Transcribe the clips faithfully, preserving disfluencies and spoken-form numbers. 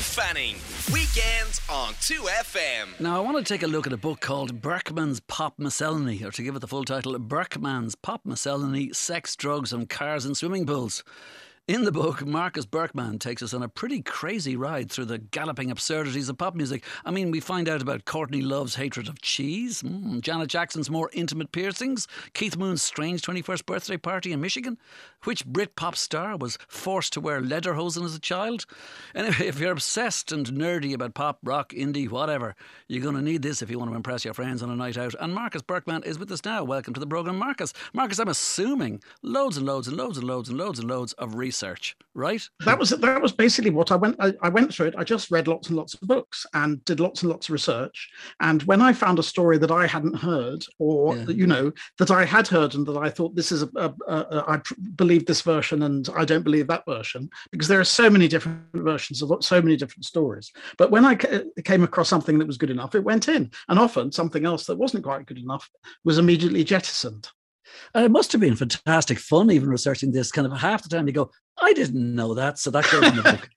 Fanning. Weekends on two F M. Now, I want to take a look at a book called Berkman's Pop Miscellany, or to give it the full title, Berkman's Pop Miscellany, Sex, Drugs and Cars and Swimming Pools. In the book, Marcus Berkman takes us on a pretty crazy ride through the galloping absurdities of pop music. I mean, we find out about Courtney Love's hatred of cheese, mm, Janet Jackson's more intimate piercings, Keith Moon's strange twenty-first birthday party in Michigan, which Brit pop star was forced to wear lederhosen as a child. Anyway, if you're obsessed and nerdy about pop, rock, indie, whatever, you're going to need this if you want to impress your friends on a night out. And Marcus Berkman is with us now. Welcome to the programme, Marcus. Marcus, I'm assuming loads and loads and loads and loads and loads and loads of research. Research, right? That was that was basically what I went. I, I went through it. I just read lots and lots of books and did lots and lots of research. And when I found a story that I hadn't heard, or yeah. you know that I had heard, and that I thought this is a, a, a, a I believe this version, and I don't believe that version, because there are so many different versions of so many different stories. But when I came across something that was good enough, it went in, and often something else that wasn't quite good enough was immediately jettisoned. And it must have been fantastic fun even researching this. Kind of half the time you go, I didn't know that, so that goes in the book.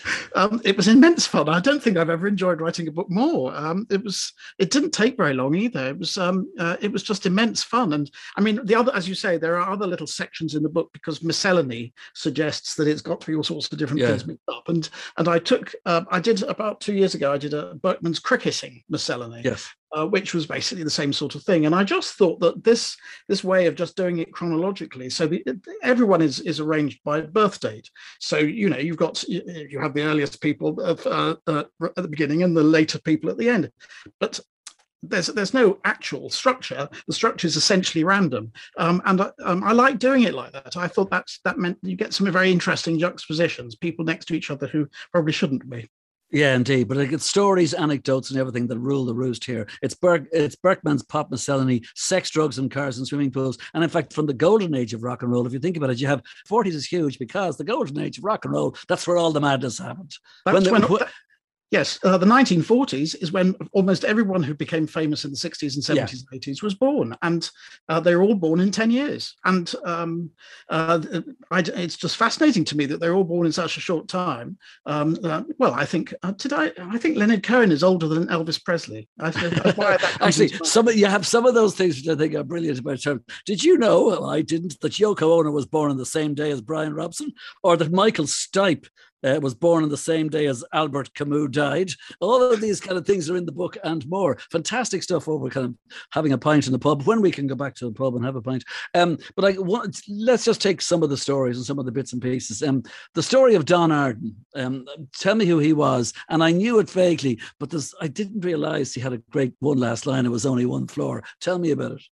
Um, it was immense fun. I don't think I've ever enjoyed writing a book more. Um, it was. It didn't take very long either. It was. Um, uh, it was just immense fun. And I mean, the other, as you say, there are other little sections in the book because miscellany suggests that it's got to be all sorts of different yeah. things mixed up. And and I took. Uh, I did about two years ago. I did a Berkman's cricketing miscellany. Yes. Uh, which was basically the same sort of thing. And I just thought that this this way of just doing it chronologically, so the, everyone is is arranged by birth date. So, you know, you've got, you have the earliest people of, uh, uh, at the beginning and the later people at the end. But there's there's no actual structure. The structure is essentially random. Um, and I, um, I like doing it like that. I thought that's, that meant you get some very interesting juxtapositions, people next to each other who probably shouldn't be. Yeah, indeed. But like, it's stories, anecdotes and everything that rule the roost here. It's Berk, it's Berkman's Pop Miscellany, Sex, Drugs and Cars and Swimming Pools. And in fact, from the golden age of rock and roll, if you think about it, you have forties is huge because the golden age of rock and roll, that's where all the madness happened. That's when, the, when, wh- Yes, uh, the nineteen forties is when almost everyone who became famous in the sixties and seventies yeah. and eighties was born, and uh, they were all born in ten years. And um, uh, I, it's just fascinating to me that they're all born in such a short time. Um, uh, well, I think uh, did I? I think Leonard Cohen is older than Elvis Presley. I, I, Actually, some of, you have some of those things which I think are brilliant about terms. Did you know? Well, I didn't. That Yoko Ono was born on the same day as Brian Robson, or that Michael Stipe Uh, was born on the same day as Albert Camus died. All of these kind of things are in the book and more. Fantastic stuff over kind of having a pint in the pub when we can go back to the pub and have a pint. Um, but I want, let's just take some of the stories and some of the bits and pieces. Um, the story of Don Arden. Um, tell me who he was. And I knew it vaguely, but this, I didn't realise he had a great one last line. It was only one floor. Tell me about it.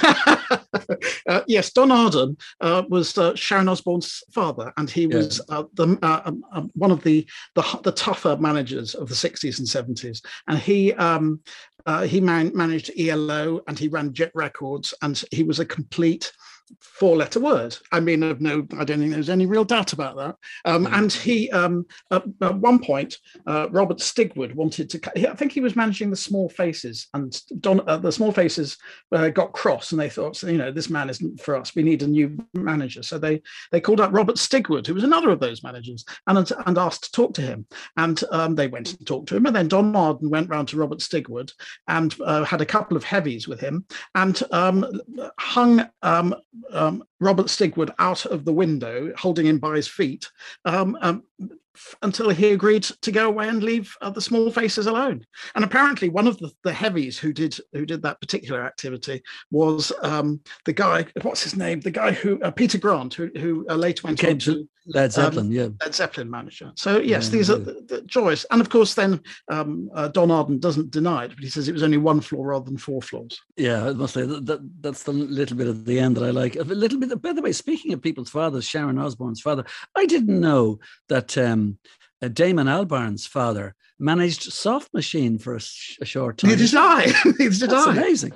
uh, yes, Don Arden uh, was uh, Sharon Osbourne's father, and he yeah. was uh, the, uh, um, um, one of the, the the tougher managers of the sixties and seventies. And he um, uh, he man- managed E L O, and he ran Jet Records, and he was a complete four-letter word. I mean, I've no, I don't think there's any real doubt about that. Um, mm. And he, um, at, at one point, uh, Robert Stigwood wanted to. I think he was managing the Small Faces, and Don, uh, the Small Faces uh, got cross, and they thought, so, you know, this man isn't for us. We need a new manager. So they they called up Robert Stigwood, who was another of those managers, and and asked to talk to him. And um, they went and talked to him, and then Don Arden went round to Robert Stigwood and uh, had a couple of heavies with him, and um, hung. Um, Um, Robert Stigwood out of the window, holding him by his feet, um, um, f- until he agreed to go away and leave uh, the Small Faces alone. And apparently, one of the, the heavies who did who did that particular activity was um, the guy. What's his name? The guy who uh, Peter Grant, who who uh, later went on to Led Zeppelin, um, yeah, Led Zeppelin manager. So yes, yeah, these yeah. are the, the joys. And of course, then um, uh, Don Arden doesn't deny it, but he says it was only one floor rather than four floors. Yeah, I must say that, that that's the little bit at the end that I like. A little bit. By the way, speaking of people's fathers, Sharon Osbourne's father, I didn't know that um, uh, Damon Albarn's father managed Soft Machine for a, sh- a short time. Neither did I. Neither did That's I. amazing.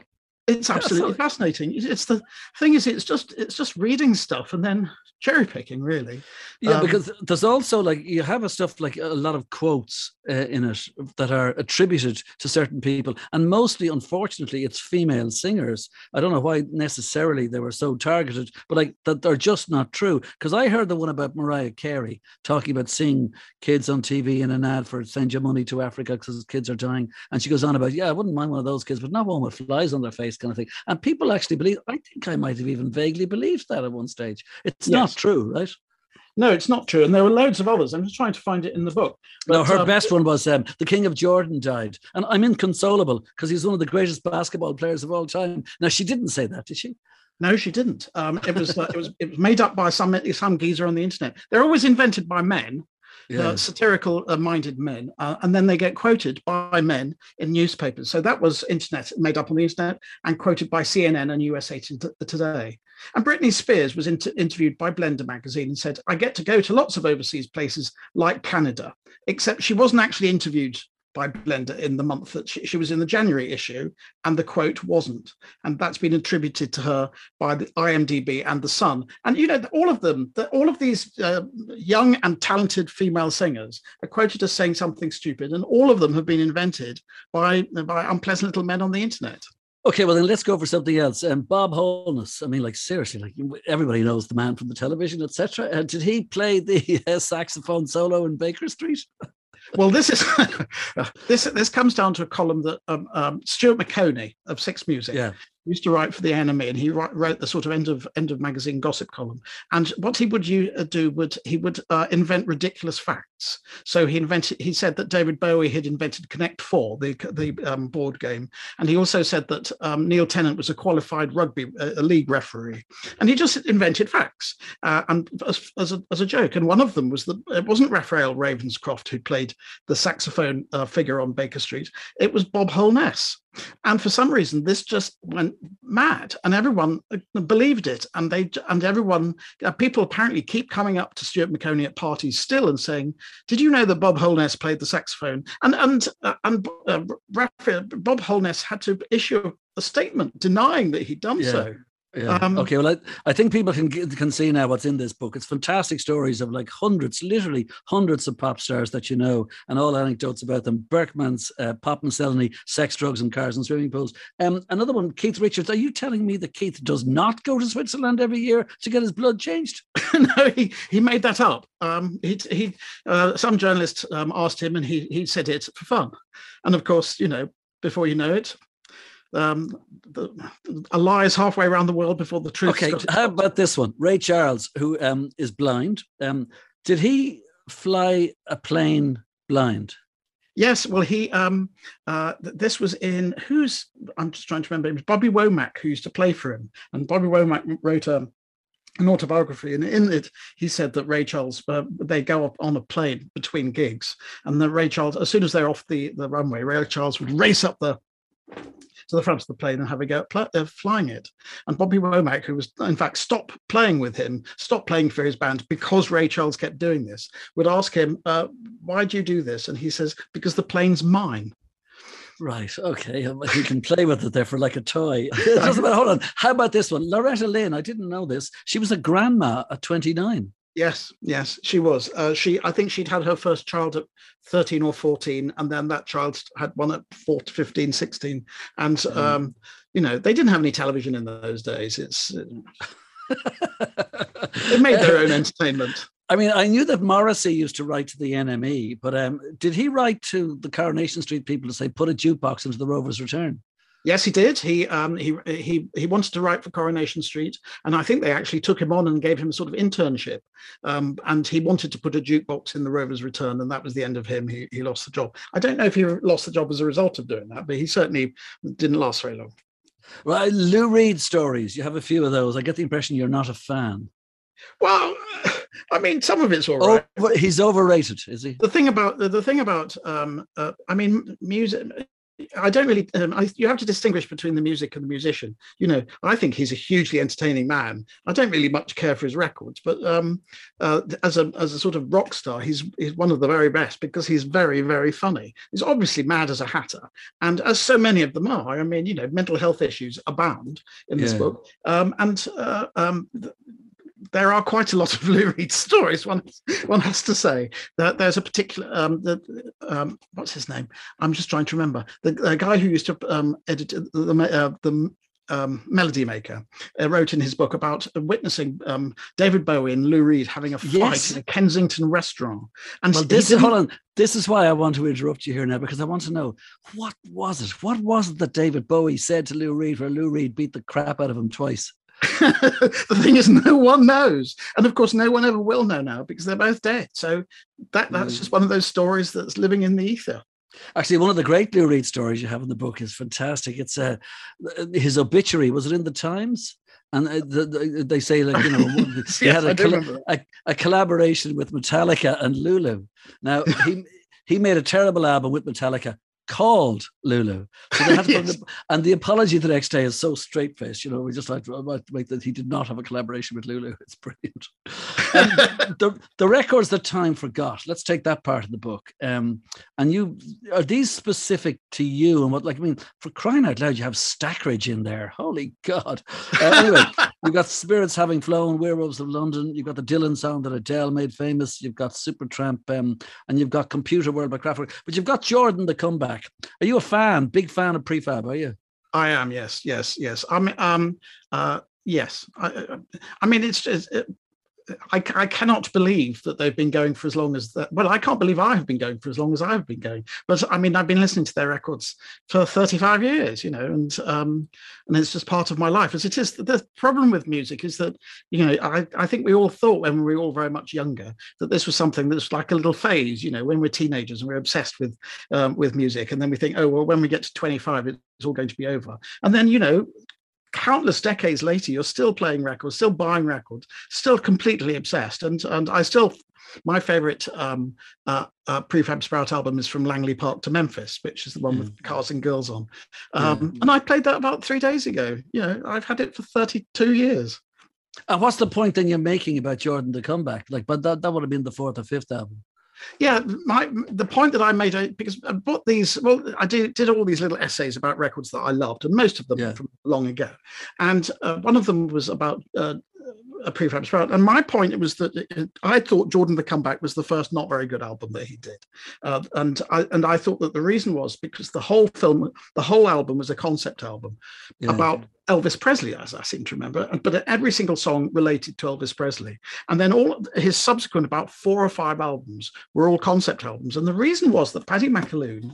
It's absolutely so, fascinating. It's the thing is, it's just it's just reading stuff and then cherry picking, really. Yeah, um, because there's also like you have a stuff like a lot of quotes uh, in it that are attributed to certain people, and mostly, unfortunately, it's female singers. I don't know why necessarily they were so targeted, but like that they're just not true. Because I heard the one about Mariah Carey talking about seeing kids on T V in an ad for send your money to Africa because kids are dying, and she goes on about, yeah, I wouldn't mind one of those kids, but not one with flies on their face, kind of thing. And people actually believe. I think I might have even vaguely believed that at one stage. It's yes. not true, right? No, it's not true. And there were loads of others. I'm just trying to find it in the book. But, no, her um, best one was um, the King of Jordan died. And I'm inconsolable because he's one of the greatest basketball players of all time. Now, she didn't say that, did she? No, she didn't. Um, it was uh, it was it was made up by some some geezer on the internet. They're always invented by men. Yeah. Uh, satirical uh, minded men, uh, and then they get quoted by men in newspapers. So that was internet, made up on the internet and quoted by C N N and U S A Today. And Britney Spears was inter- interviewed by Blender magazine and said, I get to go to lots of overseas places like Canada, except she wasn't actually interviewed by Blender in the month that she, she was in the January issue, and the quote wasn't. And that's been attributed to her by the I M D B and The Sun. And, you know, all of them, the, all of these uh, young and talented female singers are quoted as saying something stupid, and all of them have been invented by, by unpleasant little men on the internet. Okay, well, then let's go for something else. Um, Bob Holness, I mean, like, seriously, like everybody knows the man from the television, et cetera. Uh, did he play the uh, saxophone solo in Baker Street? Well, this is this this comes down to a column that um, um, Stuart McConey of Six Music yeah. used to write for the N M E, and he wrote, wrote the sort of end of end of magazine gossip column. And what he would you, uh, do would he would uh, invent ridiculous facts. So he invented. He said that David Bowie had invented Connect Four, the the um, board game, and he also said that um, Neil Tennant was a qualified rugby uh, a league referee. And he just invented facts uh, and as, as a as a joke. And one of them was that it wasn't Raphael Ravenscroft who played the saxophone uh, figure on Baker Street. It was Bob Holness. And for some reason, this just went mad, and everyone believed it. And they and everyone, uh, people apparently keep coming up to Stuart McConey at parties still and saying, "Did you know that Bob Holness played the saxophone?" And and uh, and uh, Raphael, Bob Holness had to issue a statement denying that he'd done yeah. so. Yeah. Um, okay. Well, I, I think people can can see now what's in this book. It's fantastic stories of like hundreds, literally hundreds of pop stars that you know, and all anecdotes about them. Berkman's uh, Pop Miscellany, Sex, Drugs and Cars and Swimming Pools. Um, another one, Keith Richards. Are you telling me that Keith does not go to Switzerland every year to get his blood changed? No, he, he made that up. Um, he, he uh, some journalist um, asked him, and he he said it for fun. And of course, you know, before you know it, Um, the, a lie is halfway around the world before the truth. Okay, how about this one? Ray Charles, who um, is blind. Um, did he fly a plane blind? Yes. Well, he. Um, uh, this was in who's? I'm just trying to remember. It was Bobby Womack who used to play for him, and Bobby Womack wrote um, an autobiography, and in it he said that Ray Charles uh, they go up on a plane between gigs, and then Ray Charles, as soon as they're off the the runway, Ray Charles would race up the to the front of the plane and have a go at pl- uh, flying it. And Bobby Womack, who was in fact stopped playing with him, stopped playing for his band because Ray Charles kept doing this, would ask him, uh, why do you do this? And he says, because the plane's mine. Right. Okay. You can play with it there for like a toy. Just about, hold on. How about this one? Loretta Lynn. I didn't know this. She was a grandma at twenty-nine. Yes, yes, she was. Uh, she, I think she'd had her first child at thirteen or fourteen, and then that child had one at fourteen, fifteen, sixteen. And, mm. um, you know, they didn't have any television in those days. It's it, They made their own entertainment. I mean, I knew that Morrissey used to write to the N M E, but um, did he write to the Coronation Street people to say, put a jukebox into the Rover's Return? Yes, he did. He um, he he he wanted to write for Coronation Street, and I think they actually took him on and gave him a sort of internship. Um, and he wanted to put a jukebox in the Rover's Return, and that was the end of him. He he lost the job. I don't know if he lost the job as a result of doing that, but he certainly didn't last very long. Well, Lou Reed stories. You have a few of those. I get the impression you're not a fan. Well, I mean, some of it's all right. Over, he's overrated, is he? The thing about the, the thing about um, uh, I mean, music. I don't really. Um, I, you have to distinguish between the music and the musician. You know, I think he's a hugely entertaining man. I don't really much care for his records, but um, uh, as a as a sort of rock star, he's he's one of the very best because he's very very funny. He's obviously mad as a hatter, and as so many of them are. I mean, you know, mental health issues abound in this Yeah. book, um, and uh, um, there are quite a lot of Lou Reed stories. One one has to say that there's a particular um, the um, what's his name? I'm just trying to remember the, the guy who used to um, edit the uh, the um, Melody Maker uh, wrote in his book about witnessing um, David Bowie and Lou Reed having a fight Yes. in a Kensington restaurant. And Well, he this is didn't- hold on. This is why I want to interrupt you here now, because I want to know what was it? What was it that David Bowie said to Lou Reed, where Lou Reed beat the crap out of him twice? the thing is, no one knows, and of course, no one ever will know now because they're both dead. So that that's Mm. just one of those stories that's living in the ether. Actually, one of the great Lou Reed stories you have in the book is fantastic. It's uh, his obituary. Was it in the Times? And uh, the, the, they say, like, you know, he Yes, had a, I do colla- remember a, a collaboration with Metallica and Lulu. Now, he he made a terrible album with Metallica called Lulu. So they had to put Yes. the, and the apology the next day is so straight faced. You know, we just like to make that he did not have a collaboration with Lulu. It's brilliant. Um, the the records that time forgot. Let's take that part of the book. Um, and you are these specific to you and what? Like, I mean, for crying out loud, you have Stackridge in there. Holy God! Uh, anyway, you've got Spirits Having Flown, Werewolves of London. You've got the Dylan song that Adele made famous. You've got Supertramp, um, and you've got Computer World by Kraftwerk. But you've got Jordan the Comeback. Are you a fan? Big fan of Prefab? Are you? I am. Yes, yes, yes. I mean, um, uh, yes. I, I mean, it's just. It, I, I cannot believe that they've been going for as long as that. Well, I can't believe I have been going for as long as I've been going. But I mean, I've been listening to their records for thirty-five years, you know, and um, and it's just part of my life. As it is, the problem with music is that, you know, I, I think we all thought when we were all very much younger that this was something that's like a little phase, you know, when we're teenagers and we're obsessed with um, with music, and then we think, oh well, when we get to twenty-five, it's all going to be over, and then you know. Countless decades later, you're still playing records, still buying records, still completely obsessed. And and I still, my favorite um, uh, uh, Prefab Sprout album is From Langley Park to Memphis, which is the one with Cars and Girls on. Um, Yeah. And I played that about three days ago. You know, I've had it for thirty-two years. And what's the point then you're making about Jordan the Comeback? Like, but that, that would have been the fourth or fifth album. Yeah, my the point that I made, I- because I bought these, well, I did, did all these little essays about records that I loved, and most of them Yeah. from long ago. And uh, one of them was about uh, a Prefab Sprout. And my point was that it, I thought Jordan the Comeback was the first not very good album that he did. Uh, and, I, and I thought that the reason was because the whole film, the whole album was a concept album Yeah. about Elvis Presley, as I seem to remember, but every single song related to Elvis Presley. And then all his subsequent about four or five albums were all concept albums. And the reason was that Paddy McAloon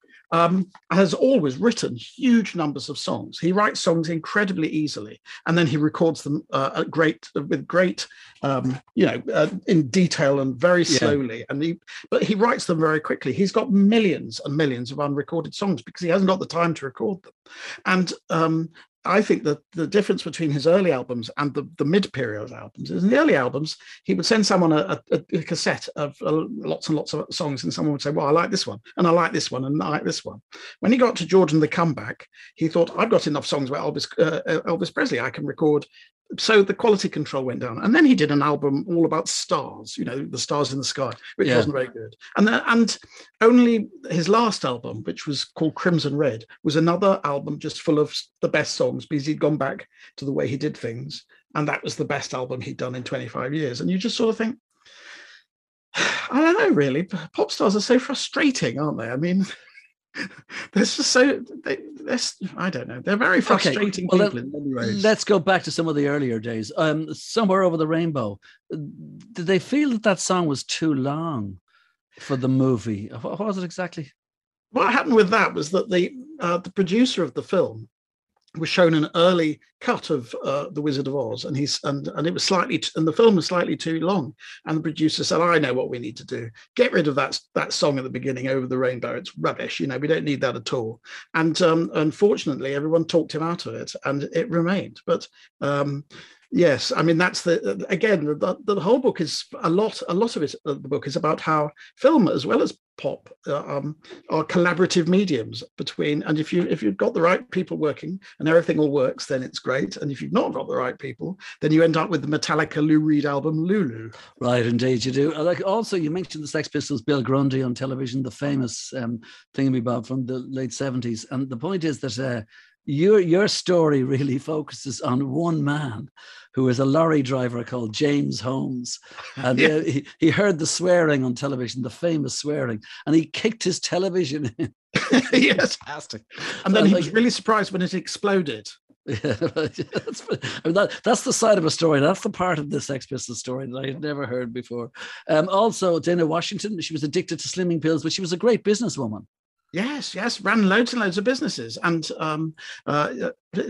um, has always written huge numbers of songs. He writes songs incredibly easily, and then he records them uh, at great with great, um, you know, uh, in detail and very Yeah. slowly. And he, but he writes them very quickly. He's got millions and millions of unrecorded songs because he hasn't got the time to record them. And um, I think that the difference between his early albums and the, the mid-period albums is in the early albums, he would send someone a, a, a cassette of uh, lots and lots of songs, and someone would say, well, I like this one, and I like this one, and I like this one. When he got to Jordan the Comeback, he thought, I've got enough songs about Elvis, uh, Elvis Presley, I can record. So the quality control went down. And then he did an album all about stars, you know, the stars in the sky, which Yeah. wasn't very good. And, the, and only his last album, which was called Crimson Red, was another album just full of the best songs because he'd gone back to the way he did things. And that was the best album he'd done in twenty-five years. And you just sort of think, I don't know, really. Pop stars are so frustrating, aren't they? I mean, they're just so, they, they're, I don't know. They're very frustrating well, people in many ways. Let's go back to some of the earlier days. Um, Somewhere Over the Rainbow. Did they feel that that song was too long for the movie? What was it exactly? What happened with that was that the uh, the producer of the film was shown an early cut of uh, The Wizard of Oz, and he's and and it was slightly t- and the film was slightly too long. And the producer said, "I know what we need to do. Get rid of that that song at the beginning, Over the Rainbow. It's rubbish. You know, we don't need that at all." And um, unfortunately, everyone talked him out of it, and it remained. But um, Yes, I mean that's the again the, the whole book is a lot. A lot of it, the book is about how film as well as pop uh, um, are collaborative mediums between. And if you if you've got the right people working and everything all works, then it's great. And if you've not got the right people, then you end up with the Metallica Lou Reed album Lulu. Right, indeed you do. Like also, you mentioned the Sex Pistols, Bill Grundy on television, the famous um, thingamabob from the late seventies. And the point is that. Uh, Your your story really focuses on one man who is a lorry driver called James Holmes. And yeah. uh, he, he heard the swearing on television, the famous swearing, and he kicked his television in. Yes. Fantastic. And then so he like, was really surprised when it exploded. Yeah, that's, I mean, that, that's the side of a story. That's the part of the Sex Pistols story that I had never heard before. Um, also, Dana Washington, she was addicted to slimming pills, but she was a great businesswoman. Yes, yes, ran loads and loads of businesses, and um, uh,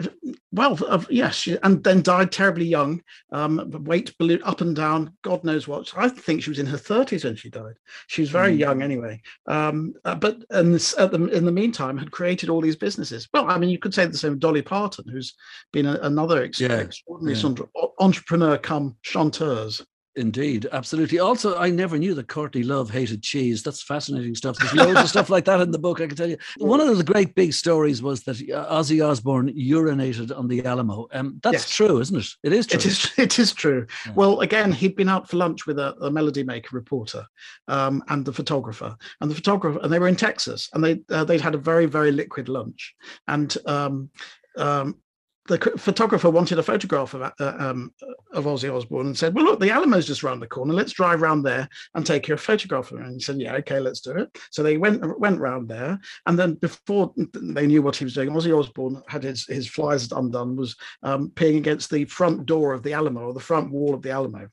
well, uh, yes, and then died terribly young. Um, weight blew up and down, God knows what. I think she was in her thirties when she died. She was very mm. young anyway. Um, uh, but and this, uh, in the meantime, had created all these businesses. Well, I mean, you could say the same of Dolly Parton, who's been a, another ex- yeah. extraordinary yeah. entrepreneur come chanteuse. Indeed, absolutely. Also, I never knew that Courtney Love hated cheese. That's fascinating stuff. There's loads of stuff like that in the book, I can tell you. One of the great big stories was that Ozzy Osbourne urinated on the Alamo. Um, that's yes. true, isn't it? It is true. It is, it is true. Yeah. Well, again, he'd been out for lunch with a, a Melody Maker reporter um, and the photographer. And the photographer, and they were in Texas, and they, uh, they'd had a very, very liquid lunch. And um, um, the photographer wanted a photograph of, uh, um, of Ozzy Osbourne and said, well, look, the Alamo's just around the corner. Let's drive around there and take your photograph. And he said, yeah, okay, let's do it. So they went went round there. And then before they knew what he was doing, Ozzy Osbourne had his, his flies undone, was um, peeing against the front door of the Alamo, or the front wall of the Alamo.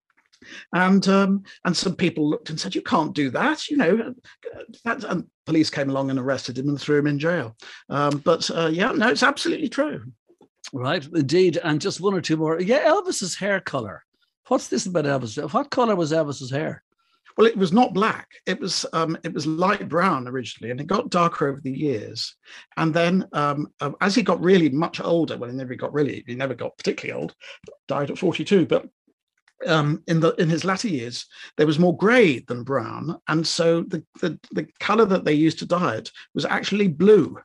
And um, and some people looked and said, you can't do that, you know. That, and police came along and arrested him and threw him in jail. Um, but uh, yeah, no, it's absolutely true. Right, indeed. And just one or two more. Yeah, Elvis's hair color. What's this about Elvis? What color was Elvis's hair? Well, it was not black. It was um, it was light brown originally, and it got darker over the years. And then um, uh, as he got really much older, well, he never got really, he never got particularly old, died at forty-two, but um, in the in his latter years, there was more grey than brown. And so the, the, the color that they used to dye it was actually blue.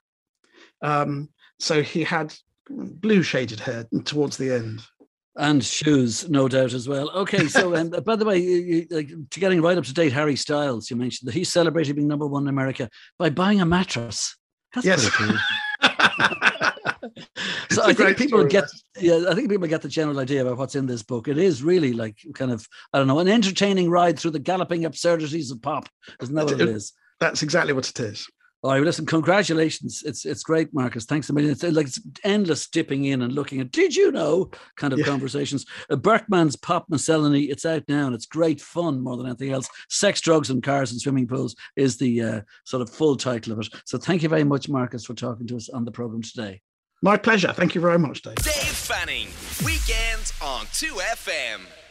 Um, so he had blue shaded hair towards the end. And shoes, no doubt, as well. Okay, so um, by the way, you, you, like, to getting right up to date, Harry Styles, you mentioned that he's celebrating being number one in America by buying a mattress. That's yes. pretty cool. So I think people story, get, yeah, I think people get the general idea about what's in this book. It is really like kind of, I don't know, an entertaining ride through the galloping absurdities of pop. Isn't that what it, it is? That's exactly what it is. All right, well, listen, congratulations. It's it's great, Marcus. Thanks a million. It's like it's endless dipping in and looking at, did you know, kind of yeah. conversations. Uh, Berkman's Pop Miscellany, it's out now and it's great fun more than anything else. Sex, Drugs and Cars and Swimming Pools is the uh, sort of full title of it. So thank you very much, Marcus, for talking to us on the programme today. My pleasure. Thank you very much, Dave. Dave Fanning, weekends on two F M.